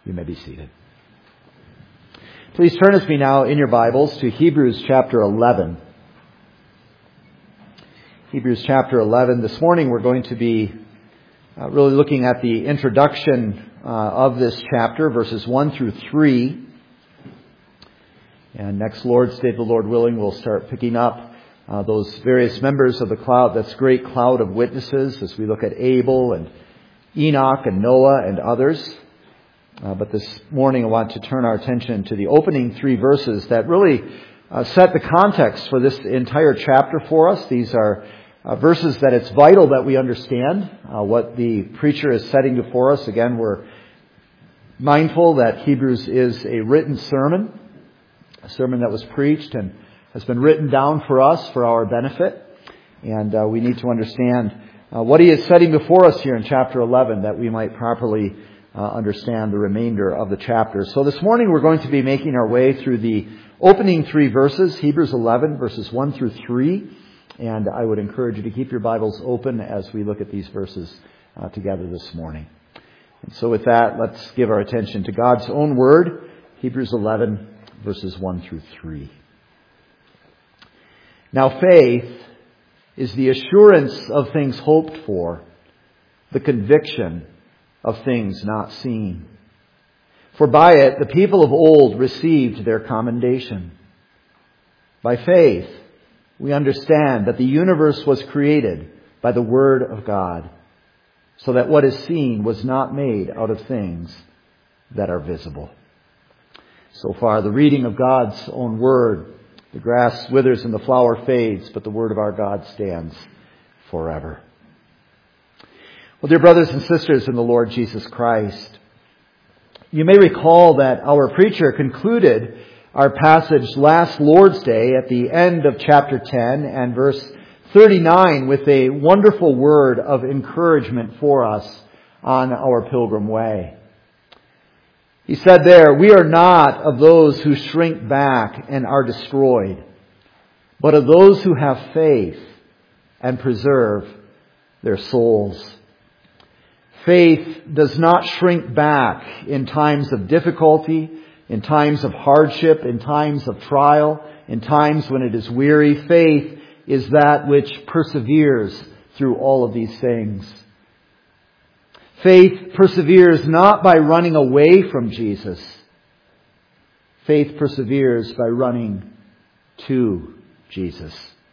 You may be seated. Please turn with me now in your Bibles to Hebrews chapter 11. Hebrews chapter 11. This morning we're going to be really looking at the introduction of this chapter, verses 1 through 3. And next Lord's Day, the Lord willing, we'll start picking up those various members of the cloud, that's great cloud of witnesses, as we look at Abel and Enoch and Noah and others. But this morning I want to turn our attention to the opening 3 verses that really set the context for this entire chapter for us. These are verses that it's vital that we understand what the preacher is setting before us. Again, we're mindful that Hebrews is a written sermon, a sermon that was preached and has been written down for us for our benefit. And we need to understand what he is setting before us here in chapter 11 that we might properly understand the remainder of the chapter. So this morning we're going to be making our way through the opening 3 verses, Hebrews 11, verses 1 through 3. And I would encourage you to keep your Bibles open as we look at these verses together this morning. And so with that, let's give our attention to God's own word, Hebrews 11, verses 1 through 3. Now faith is the assurance of things hoped for, the conviction of things not seen. For by it the people of old received their commendation. By faith we understand that the universe was created by the Word of God, so that what is seen was not made out of things that are visible. So far, the reading of God's own Word. The grass withers and the flower fades, but the Word of our God stands forever. Well, dear brothers and sisters in the Lord Jesus Christ, you may recall that our preacher concluded our passage last Lord's Day at the end of chapter 10 and verse 39 with a wonderful word of encouragement for us on our pilgrim way. He said there, "We are not of those who shrink back and are destroyed, but of those who have faith and preserve their souls." Faith does not shrink back in times of difficulty, in times of hardship, in times of trial, in times when it is weary. Faith is that which perseveres through all of these things. Faith perseveres not by running away from Jesus. Faith perseveres by running to Jesus.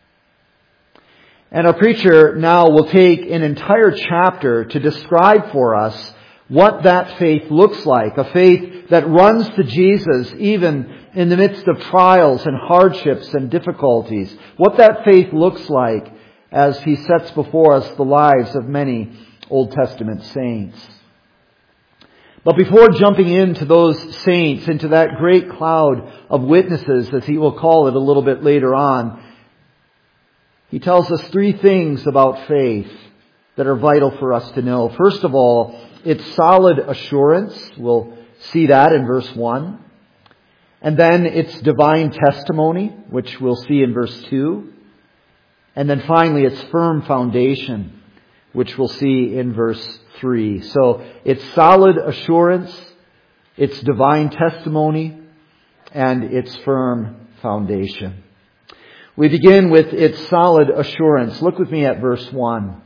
And our preacher now will take an entire chapter to describe for us what that faith looks like. A faith that runs to Jesus even in the midst of trials and hardships and difficulties. What that faith looks like as he sets before us the lives of many Old Testament saints. But before jumping into those saints, into that great cloud of witnesses, as he will call it a little bit later on, he tells us 3 things about faith that are vital for us to know. First of all, its solid assurance. We'll see that in verse 1. And then its divine testimony, which we'll see in verse 2. And then finally its firm foundation, which we'll see in verse 3. So its solid assurance, its divine testimony, and its firm foundation. We begin with its solid assurance. Look with me at verse 1.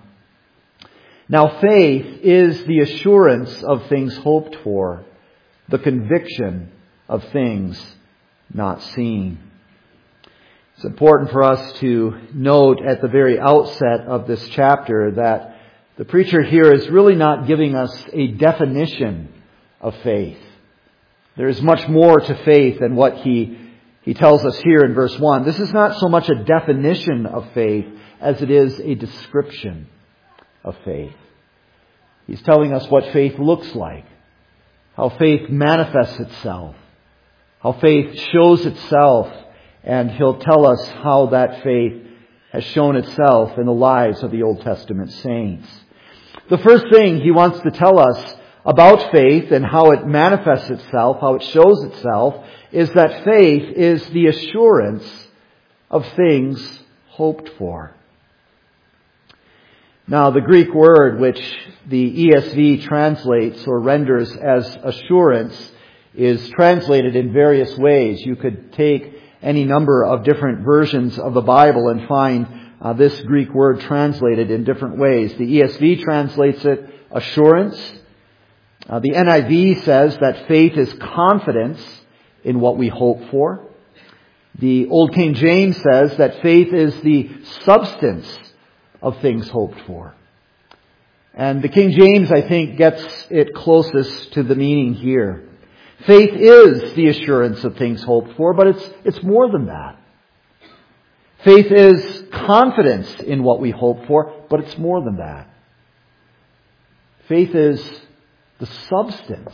Now faith is the assurance of things hoped for, the conviction of things not seen. It's important for us to note at the very outset of this chapter that the preacher here is really not giving us a definition of faith. There is much more to faith than what he tells us here in verse 1. This is not so much a definition of faith as it is a description of faith. He's telling us what faith looks like, how faith manifests itself, how faith shows itself, and he'll tell us how that faith has shown itself in the lives of the Old Testament saints. The first thing he wants to tell us about faith and how it manifests itself, how it shows itself, is that faith is the assurance of things hoped for. Now, the Greek word which the ESV translates or renders as assurance is translated in various ways. You could take any number of different versions of the Bible and find this Greek word translated in different ways. The ESV translates it assurance. The NIV says that faith is confidence in what we hope for. The Old King James says that faith is the substance of things hoped for. And the King James, I think, gets it closest to the meaning here. Faith is the assurance of things hoped for, but it's more than that. Faith is confidence in what we hope for, but it's more than that. Faith is the substance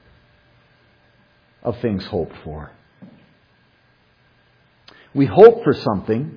of things hoped for. We hope for something,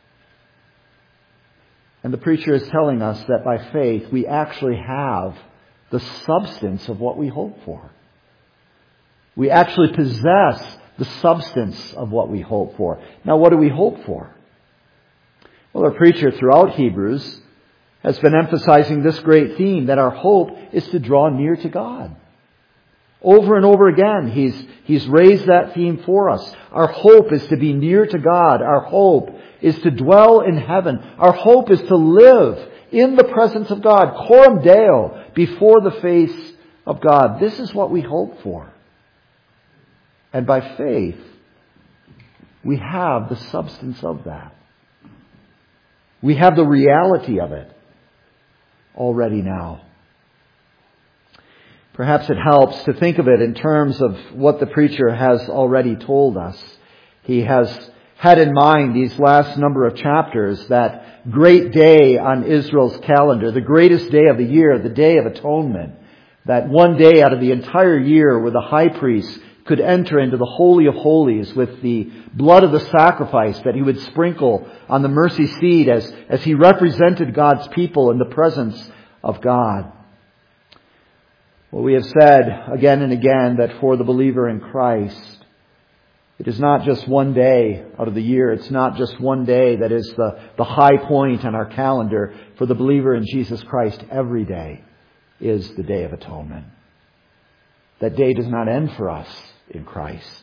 and the preacher is telling us that by faith we actually have the substance of what we hope for. We actually possess the substance of what we hope for. Now, what do we hope for? Well, our preacher throughout Hebrews has been emphasizing this great theme, that our hope is to draw near to God. Over and over again, he's raised that theme for us. Our hope is to be near to God. Our hope is to dwell in heaven. Our hope is to live in the presence of God, coram Deo, before the face of God. This is what we hope for. And by faith, we have the substance of that. We have the reality of it already now. Perhaps it helps to think of it in terms of what the preacher has already told us. He has had in mind these last number of chapters, that great day on Israel's calendar, the greatest day of the year, the Day of Atonement. That one day out of the entire year where the high priest could enter into the Holy of Holies with the blood of the sacrifice that he would sprinkle on the mercy seat as he represented God's people in the presence of God. Well, we have said again and again that for the believer in Christ, it is not just one day out of the year. It's not just one day that is the high point on our calendar. For the believer in Jesus Christ, every day is the Day of Atonement. That day does not end for us in Christ.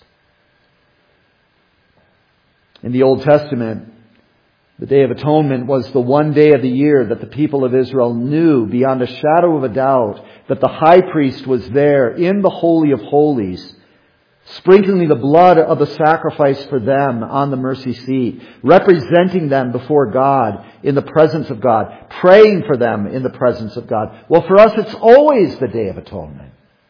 In the Old Testament, the Day of Atonement was the one day of the year that the people of Israel knew beyond a shadow of a doubt that the high priest was there in the Holy of Holies, sprinkling the blood of the sacrifice for them on the mercy seat, representing them before God in the presence of God, praying for them in the presence of God. Well, for us, it's always the Day of Atonement.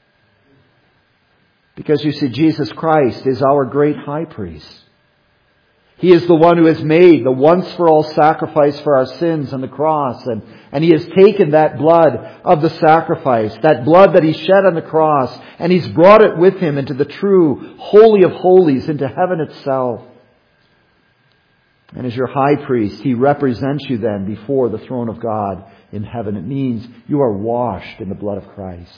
Because you see, Jesus Christ is our great high priest. He is the one who has made the once-for-all sacrifice for our sins on the cross. And He has taken that blood of the sacrifice, that blood that He shed on the cross, and He's brought it with Him into the true Holy of Holies, into heaven itself. And as your high priest, He represents you then before the throne of God in heaven. It means you are washed in the blood of Christ.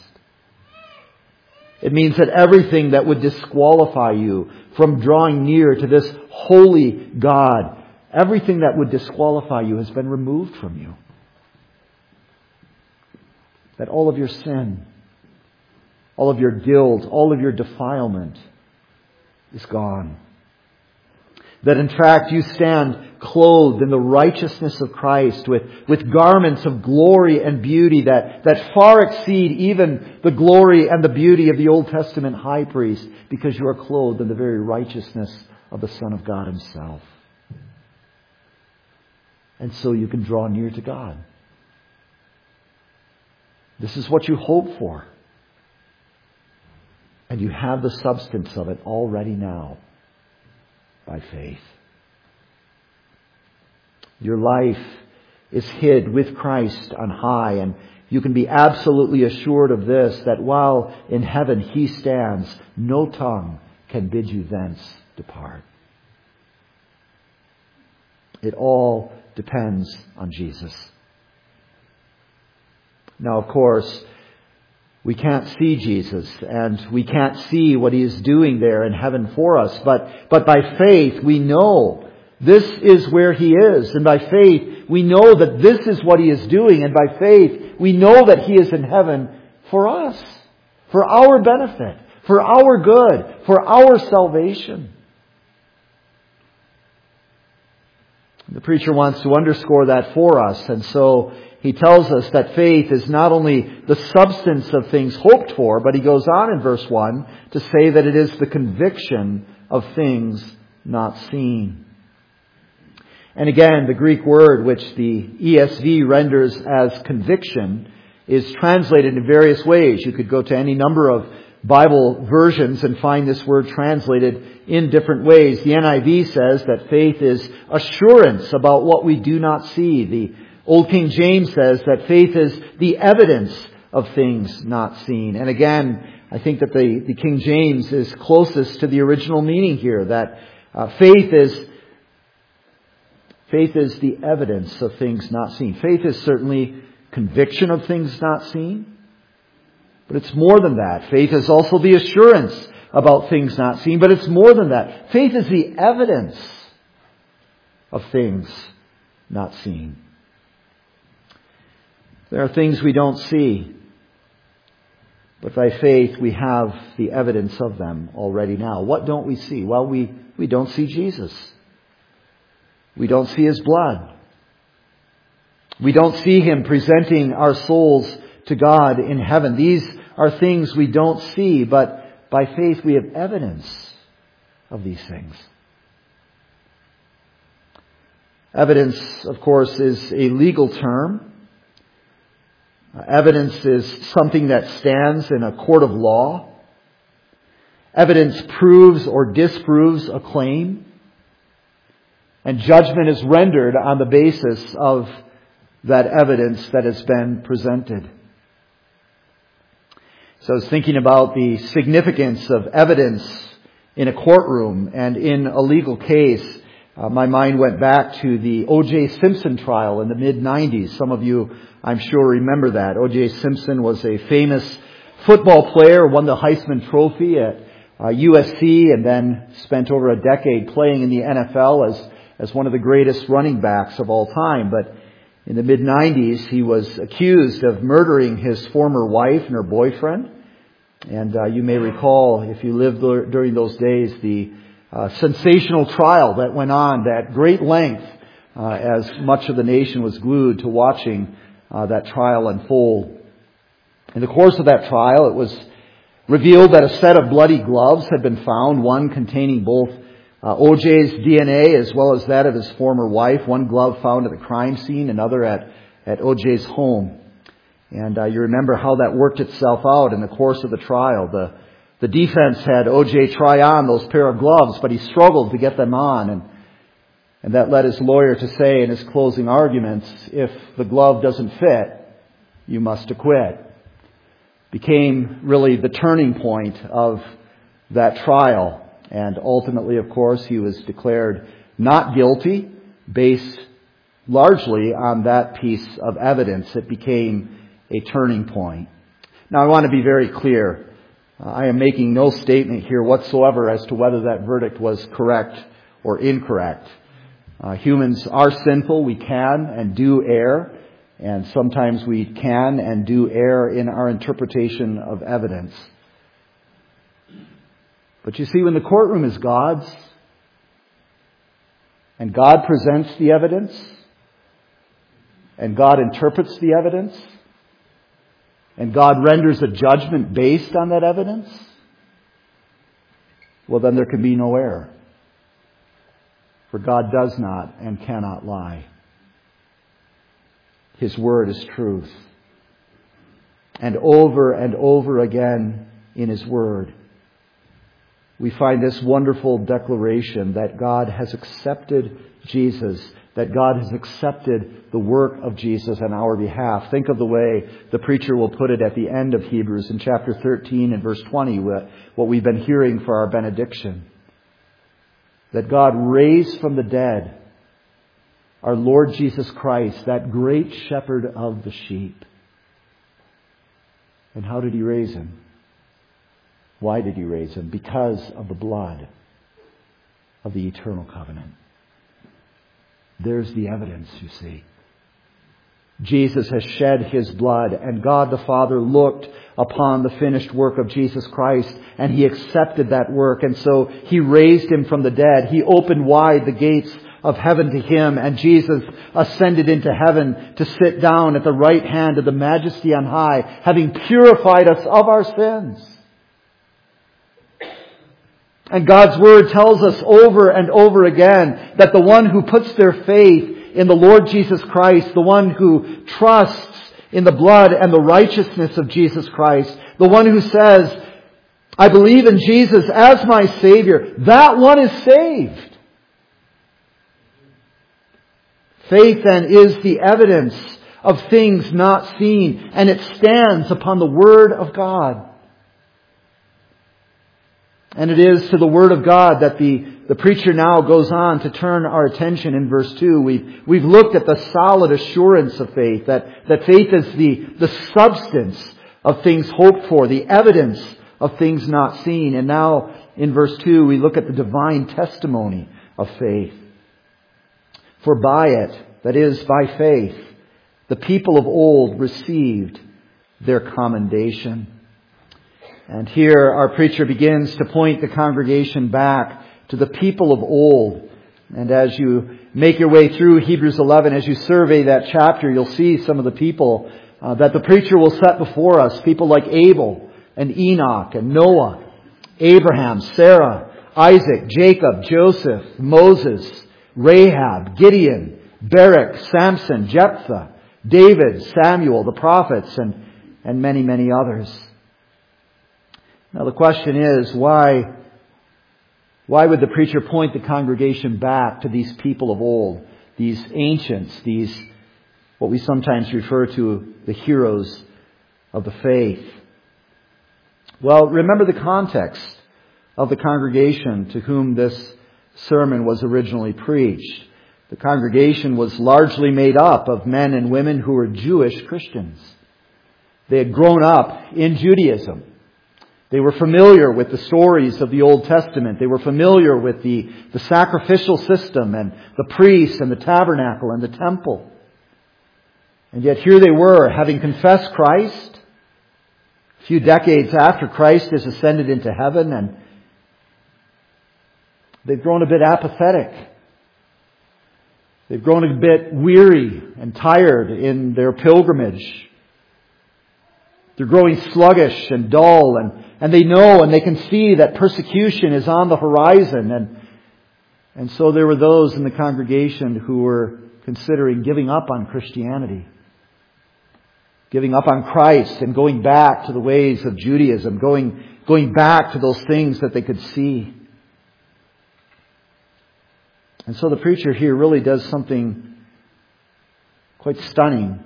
It means that everything that would disqualify you from drawing near to this holy God, everything that would disqualify you has been removed from you. That all of your sin, all of your guilt, all of your defilement is gone. That in fact you stand clothed in the righteousness of Christ with garments of glory and beauty that far exceed even the glory and the beauty of the Old Testament high priest, because you are clothed in the very righteousness of the Son of God Himself. And so you can draw near to God. This is what you hope for. And you have the substance of it already now by faith. Your life is hid with Christ on high, and you can be absolutely assured of this, that while in heaven He stands, no tongue can bid you thence depart. It all depends on Jesus. Now, of course, we can't see Jesus, and we can't see what He is doing there in heaven for us, but by faith we know this is where He is, and by faith we know that this is what He is doing. And by faith, we know that He is in heaven for us, for our benefit, for our good, for our salvation. The preacher wants to underscore that for us, and so he tells us that faith is not only the substance of things hoped for, but he goes on in verse 1 to say that it is the conviction of things not seen. And again, the Greek word which the ESV renders as conviction is translated in various ways. You could go to any number of Bible versions and find this word translated in different ways. The NIV says that faith is assurance about what we do not see. The Old King James says that faith is the evidence of things not seen. And again, I think that the King James is closest to the original meaning here, that faith is the evidence of things not seen. Faith is certainly conviction of things not seen. But it's more than that. Faith is also the assurance about things not seen. But it's more than that. Faith is the evidence of things not seen. There are things we don't see. But by faith we have the evidence of them already now. What don't we see? Well, we don't see Jesus. We don't see His blood. We don't see Him presenting our souls to God in heaven. These are things we don't see, but by faith we have evidence of these things. Evidence, of course, is a legal term. Evidence is something that stands in a court of law. Evidence proves or disproves a claim. And judgment is rendered on the basis of that evidence that has been presented. So I was thinking about the significance of evidence in a courtroom and in a legal case. My mind went back to the O.J. Simpson trial in the mid-90s. Some of you, I'm sure, remember that. O.J. Simpson was a famous football player, won the Heisman Trophy at USC, and then spent over a decade playing in the NFL as one of the greatest running backs of all time. But in the mid-90s, he was accused of murdering his former wife and her boyfriend. And you may recall, if you lived during those days, the sensational trial that went on at great length as much of the nation was glued to watching that trial unfold. In the course of that trial, it was revealed that a set of bloody gloves had been found, one containing both O.J.'s DNA as well as that of his former wife. One glove found at the crime scene, another at O.J.'s home. And you remember how that worked itself out in the course of the trial. The defense had O.J. try on those pair of gloves, but he struggled to get them on. And that led his lawyer to say in his closing arguments, if the glove doesn't fit, you must acquit. Became really the turning point of that trial. And ultimately, of course, he was declared not guilty based largely on that piece of evidence. It became a turning point. Now, I want to be very clear. I am making no statement here whatsoever as to whether that verdict was correct or incorrect. Humans are sinful. We can and do err. And sometimes we can and do err in our interpretation of evidence. But you see, when the courtroom is God's, and God presents the evidence, and God interprets the evidence, and God renders a judgment based on that evidence, well, then there can be no error. For God does not and cannot lie. His word is truth. And over again in His word, we find this wonderful declaration that God has accepted Jesus, that God has accepted the work of Jesus on our behalf. Think of the way the preacher will put it at the end of Hebrews in chapter 13 and verse 20, what we've been hearing for our benediction. That God raised from the dead our Lord Jesus Christ, that great shepherd of the sheep. And how did He raise Him? Why did He raise Him? Because of the blood of the eternal covenant. There's the evidence, you see. Jesus has shed His blood, and God the Father looked upon the finished work of Jesus Christ, and He accepted that work, and so He raised Him from the dead. He opened wide the gates of heaven to Him, and Jesus ascended into heaven to sit down at the right hand of the Majesty on high, having purified us of our sins. And God's Word tells us over and over again that the one who puts their faith in the Lord Jesus Christ, the one who trusts in the blood and the righteousness of Jesus Christ, the one who says, I believe in Jesus as my Savior, that one is saved. Faith then is the evidence of things not seen, and it stands upon the Word of God. And it is to the Word of God that the preacher now goes on to turn our attention in verse 2. We've looked at the solid assurance of faith, that faith is the substance of things hoped for, the evidence of things not seen. And now in verse 2 we look at the divine testimony of faith. For by it, that is, by faith, the people of old received their commendation. And here our preacher begins to point the congregation back to the people of old. And as you make your way through Hebrews 11, as you survey that chapter, you'll see some of the people that the preacher will set before us. People like Abel and Enoch and Noah, Abraham, Sarah, Isaac, Jacob, Joseph, Moses, Rahab, Gideon, Barak, Samson, Jephthah, David, Samuel, the prophets, and many, many others. Now the question is, why would the preacher point the congregation back to these people of old, these ancients, these what we sometimes refer to the heroes of the faith? Well, remember the context of the congregation to whom this sermon was originally preached. The congregation was largely made up of men and women who were Jewish Christians. They had grown up in Judaism. They were familiar with the stories of the Old Testament. They were familiar with the sacrificial system and the priests and the tabernacle and the temple. And yet here they were, having confessed Christ, a few decades after Christ has ascended into heaven, and they've grown a bit apathetic. They've grown a bit weary and tired in their pilgrimage. They're growing sluggish and dull, and they know and they can see that persecution is on the horizon. And so there were those in the congregation who were considering giving up on Christianity, giving up on Christ and going back to the ways of Judaism, going back to those things that they could see. And so the preacher here really does something quite stunning.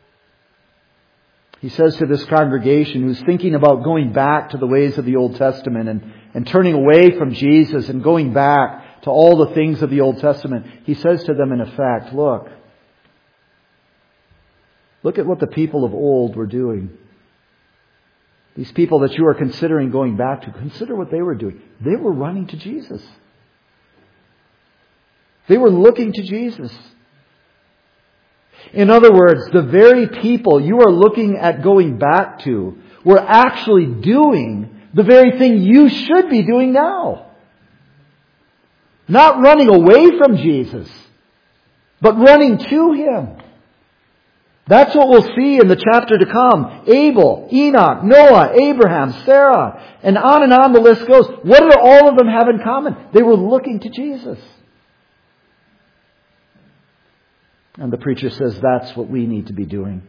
He says to this congregation who's thinking about going back to the ways of the Old Testament and turning away from Jesus and going back to all the things of the Old Testament, he says to them in effect, look at what the people of old were doing. These people that you are considering going back to, consider what they were doing. They were running to Jesus. They were looking to Jesus. In other words, the very people you are looking at going back to were actually doing the very thing you should be doing now. Not running away from Jesus, but running to Him. That's what we'll see in the chapter to come. Abel, Enoch, Noah, Abraham, Sarah, and on the list goes. What do all of them have in common? They were looking to Jesus. And the preacher says that's what we need to be doing.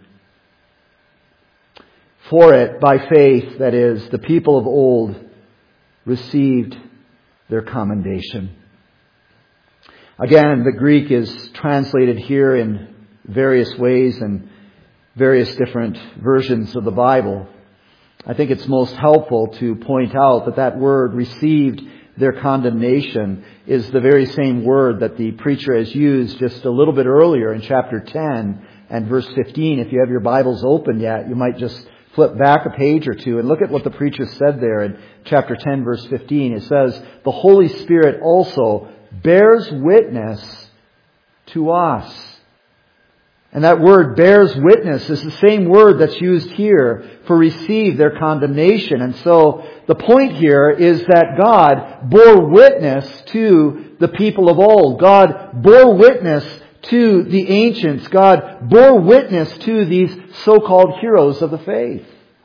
For it, by faith, that is, the people of old received their commendation. Again, the Greek is translated here in various ways and various different versions of the Bible. I think it's most helpful to point out that word received their condemnation is the very same word that the preacher has used just a little bit earlier in chapter 10 and verse 15. If you have your Bibles open yet, you might just flip back a page or two and look at what the preacher said there in chapter 10 verse 15. It says, the Holy Spirit also bears witness to us. And that word bears witness is the same word that's used here for receive their condemnation. And so the point here is that God bore witness to the people of old. God bore witness to the ancients. God bore witness to these so-called heroes of the faith.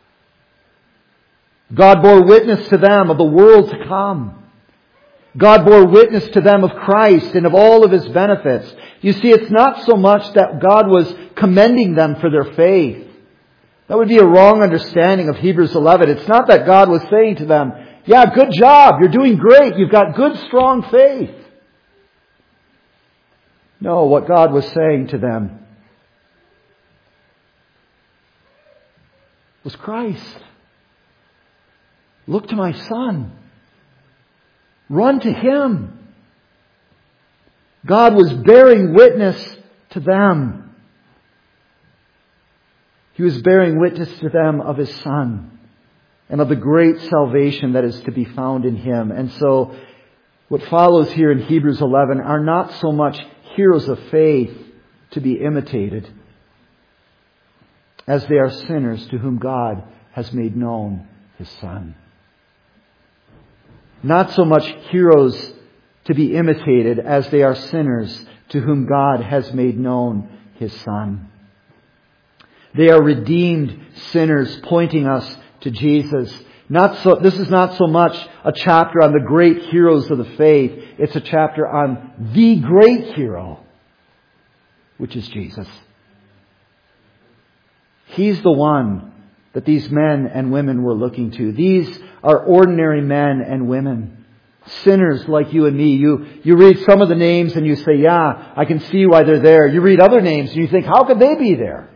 God bore witness to them of the world to come. God bore witness to them of Christ and of all of His benefits. You see, it's not so much that God was commending them for their faith. That would be a wrong understanding of Hebrews 11. It's not that God was saying to them, yeah, good job, you're doing great, you've got good, strong faith. No, what God was saying to them was Christ. Look to my Son. Run to Him. God was bearing witness to them. He was bearing witness to them of His Son and of the great salvation that is to be found in Him. And so what follows here in Hebrews 11 are not so much heroes of faith to be imitated as they are sinners to whom God has made known His Son. Not so much heroes to be imitated as they are sinners to whom God has made known His Son. They are redeemed sinners pointing us to Jesus. This is not so much a chapter on the great heroes of the faith. It's a chapter on the great hero, which is Jesus. He's the one that these men and women were looking to. These are ordinary men and women, sinners like you and me. You read some of the names and you say, yeah, I can see why they're there. You read other names and you think, how could they be there?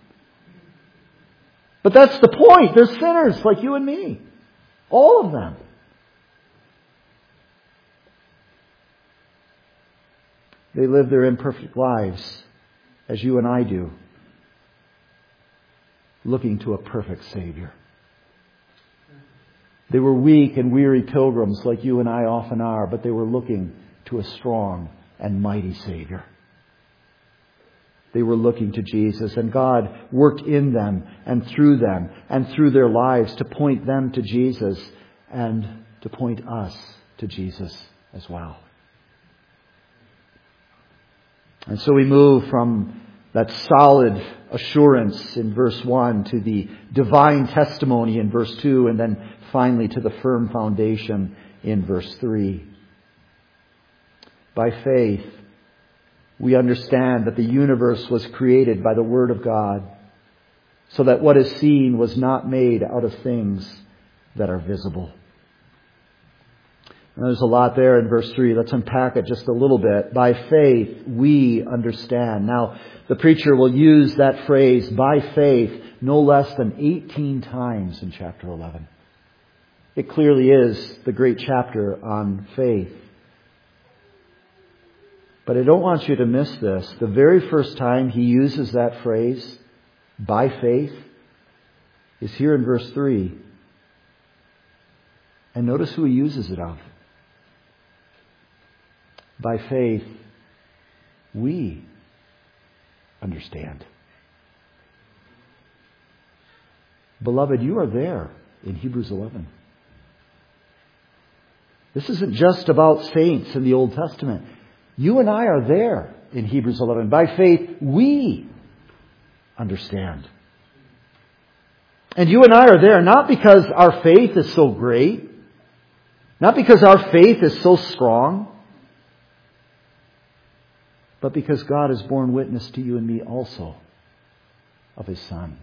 But that's the point. They're sinners like you and me. All of them. They live their imperfect lives as you and I do, looking to a perfect Savior. They were weak and weary pilgrims like you and I often are, but they were looking to a strong and mighty Savior. They were looking to Jesus, and God worked in them and through their lives to point them to Jesus and to point us to Jesus as well. And so we move from that solid assurance in verse 1 to the divine testimony in verse 2, and then finally to the firm foundation in verse 3. By faith, we understand that the universe was created by the Word of God, so that what is seen was not made out of things that are visible. And there's a lot there in verse 3. Let's unpack it just a little bit. By faith, we understand. Now, the preacher will use that phrase, by faith, no less than 18 times in chapter 11. It clearly is the great chapter on faith. But I don't want you to miss this. The very first time he uses that phrase, by faith, is here in verse 3. And notice who he uses it of. By faith, we understand. Beloved, you are there in Hebrews 11. This isn't just about saints in the Old Testament. You and I are there in Hebrews 11. By faith, we understand. And you and I are there not because our faith is so great, not because our faith is so strong, but because God has borne witness to you and me also of His Son.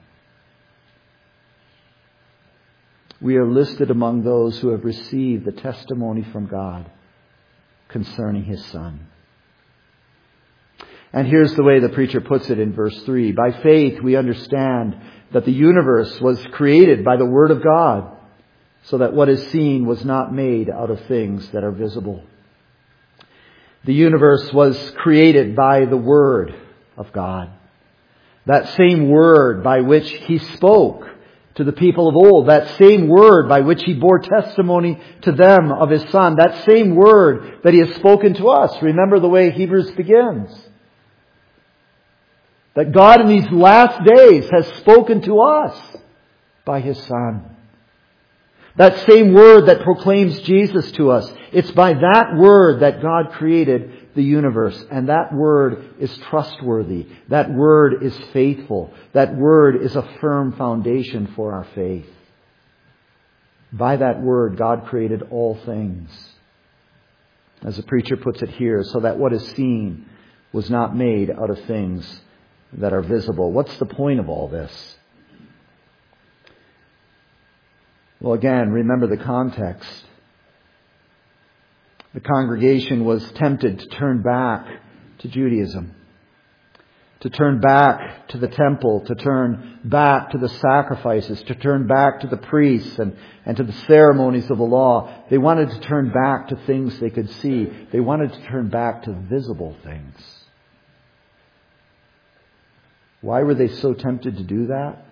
We are listed among those who have received the testimony from God concerning His Son. And here's the way the preacher puts it in verse 3. By faith we understand that the universe was created by the Word of God, so that what is seen was not made out of things that are visible. The universe was created by the Word of God. That same Word by which He spoke to the people of old. That same Word by which He bore testimony to them of His Son. That same Word that He has spoken to us. Remember the way Hebrews begins. that God in these last days has spoken to us by His Son. That same Word that proclaims Jesus to us, it's by that Word that God created the universe. And that Word is trustworthy. That Word is faithful. That Word is a firm foundation for our faith. By that Word, God created all things. As the preacher puts it here, so that what is seen was not made out of things that are visible. What's the point of all this? Well, again, remember the context. The congregation was tempted to turn back to Judaism, to turn back to the temple, to turn back to the sacrifices, to turn back to the priests and to the ceremonies of the law. They wanted to turn back to things they could see. They wanted to turn back to visible things. Why were they so tempted to do that?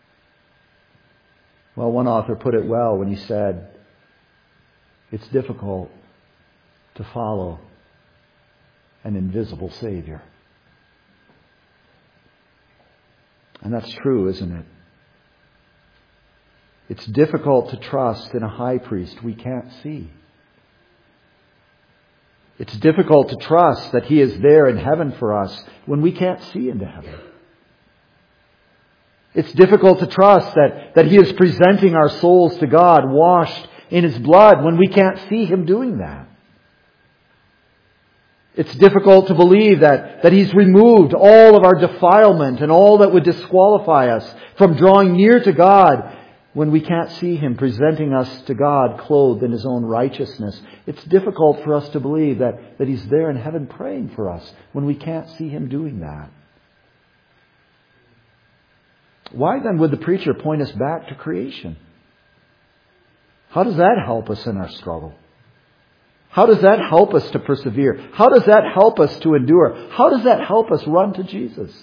Well, one author put it well when he said, it's difficult to follow an invisible Savior. And that's true, isn't it? It's difficult to trust in a high priest we can't see. It's difficult to trust that He is there in heaven for us when we can't see into heaven. It's difficult to trust that He is presenting our souls to God washed in His blood when we can't see Him doing that. It's difficult to believe that He's removed all of our defilement and all that would disqualify us from drawing near to God when we can't see Him presenting us to God clothed in His own righteousness. It's difficult for us to believe that He's there in heaven praying for us when we can't see Him doing that. Why then would the preacher point us back to creation? How does that help us in our struggle? How does that help us to persevere? How does that help us to endure? How does that help us run to Jesus?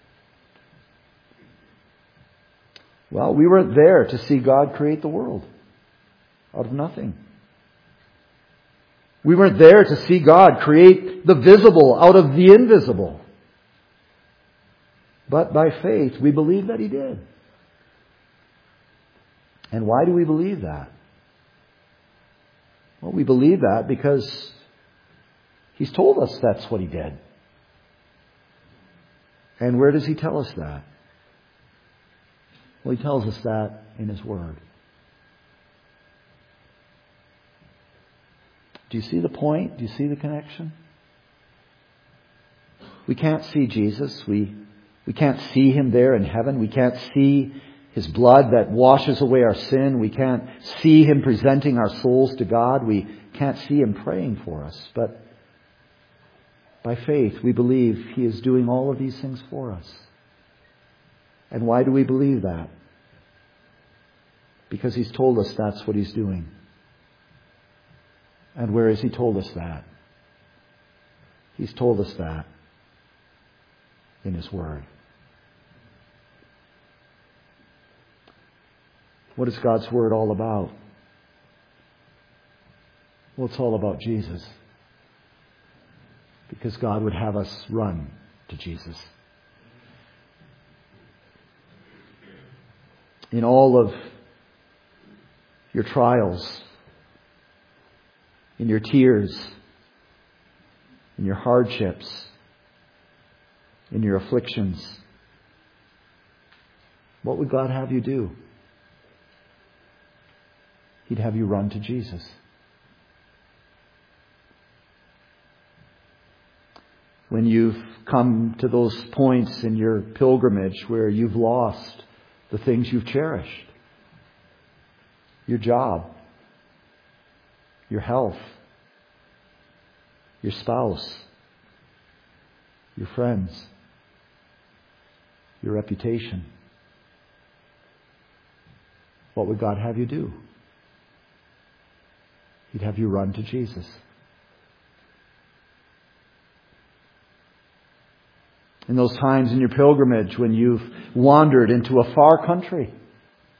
Well, we weren't there to see God create the world out of nothing. We weren't there to see God create the visible out of the invisible. But by faith, we believe that He did. And why do we believe that? Well, we believe that because He's told us that's what He did. And where does He tell us that? Well, He tells us that in His Word. Do you see the point? Do you see the connection? We can't see Jesus. We can't see Him there in heaven. We can't see His blood that washes away our sin. We can't see Him presenting our souls to God. We can't see Him praying for us. But by faith, we believe He is doing all of these things for us. And why do we believe that? Because He's told us that's what He's doing. And where has He told us that? He's told us that in His Word. What is God's Word all about? Well, it's all about Jesus. Because God would have us run to Jesus. In all of your trials, in your tears, in your hardships, in your afflictions, what would God have you do? He'd have you run to Jesus. When you've come to those points in your pilgrimage where you've lost the things you've cherished, your job, your health, your spouse, your friends, your reputation, what would God have you do? He'd have you run to Jesus. In those times in your pilgrimage when you've wandered into a far country,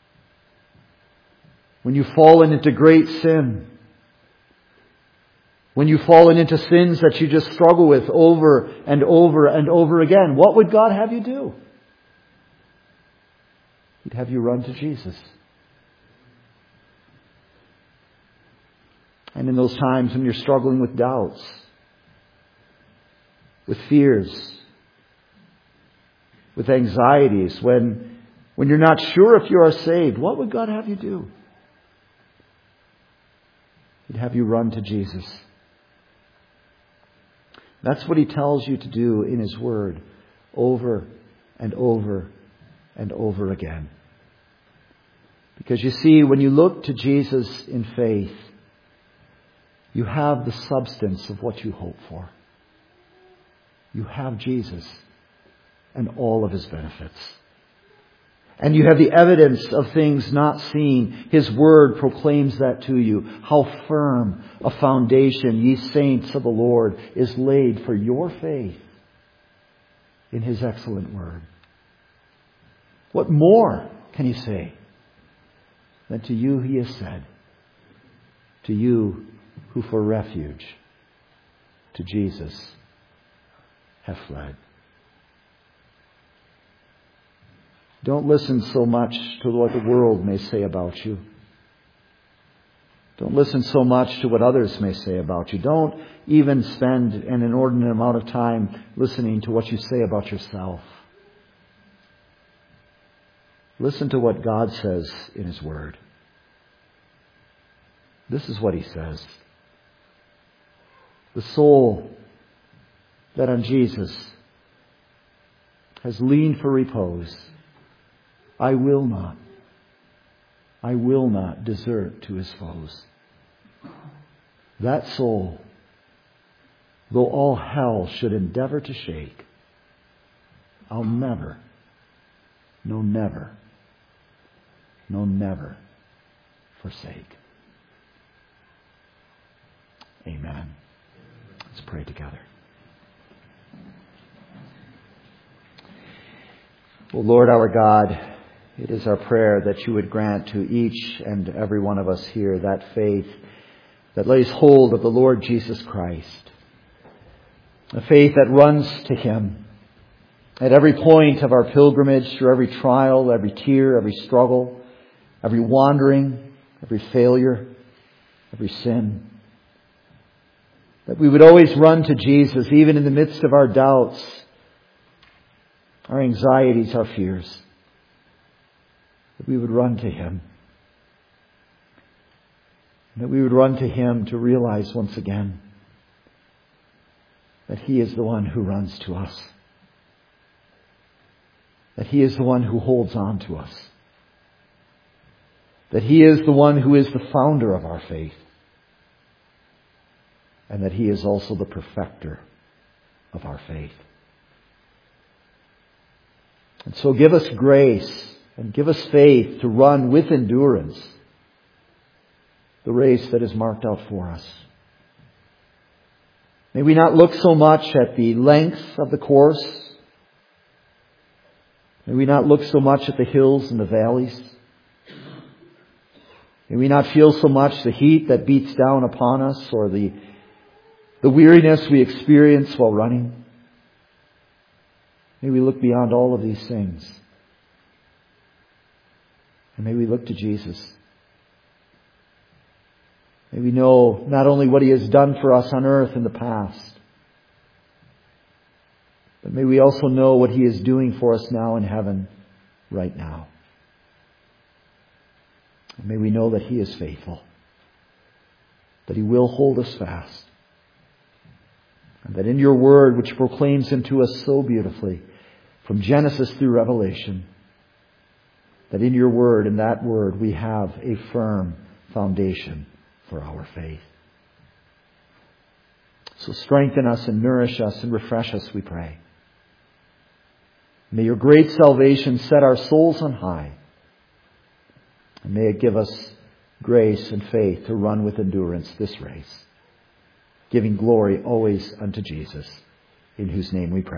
when you've fallen into great sin, When you've fallen into sins that you just struggle with over and over and over again, what would God have you do? He'd have you run to Jesus. And in those times when you're struggling with doubts, with fears, with anxieties, when you're not sure if you are saved, what would God have you do? He'd have you run to Jesus. That's what He tells you to do in His Word over and over and over again. Because you see, when you look to Jesus in faith, you have the substance of what you hope for. You have Jesus and all of His benefits. And you have the evidence of things not seen. His Word proclaims that to you. How firm a foundation, ye saints of the Lord, is laid for your faith in His excellent Word. What more can He say than to you He has said, to you who for refuge to Jesus have fled? Don't listen so much to what the world may say about you. Don't listen so much to what others may say about you. Don't even spend an inordinate amount of time listening to what you say about yourself. Listen to what God says in His Word. This is what He says. The soul that on Jesus has leaned for repose, I will not desert to his foes. That soul, though all hell should endeavor to shake, I'll never forsake. Amen. Let's pray together. O Lord our God, it is our prayer that you would grant to each and every one of us here that faith that lays hold of the Lord Jesus Christ. A faith that runs to Him at every point of our pilgrimage, through every trial, every tear, every struggle, every wandering, every failure, every sin. That we would always run to Jesus, even in the midst of our doubts, our anxieties, our fears. That we would run to Him. That we would run to Him to realize once again that He is the one who runs to us. That He is the one who holds on to us. That He is the one who is the founder of our faith. And that He is also the perfecter of our faith. And so give us grace and give us faith to run with endurance the race that is marked out for us. May we not look so much at the length of the course. May we not look so much at the hills and the valleys. May we not feel so much the heat that beats down upon us or the weariness we experience while running. May we look beyond all of these things. And may we look to Jesus. May we know not only what He has done for us on earth in the past, but may we also know what He is doing for us now in heaven right now. And may we know that He is faithful, that He will hold us fast, and that in your word, which proclaims Him to us so beautifully, from Genesis through Revelation, that in your word, in that word, we have a firm foundation for our faith. So strengthen us and nourish us and refresh us, we pray. May your great salvation set our souls on high. And may it give us grace and faith to run with endurance this race, giving glory always unto Jesus, in whose name we pray.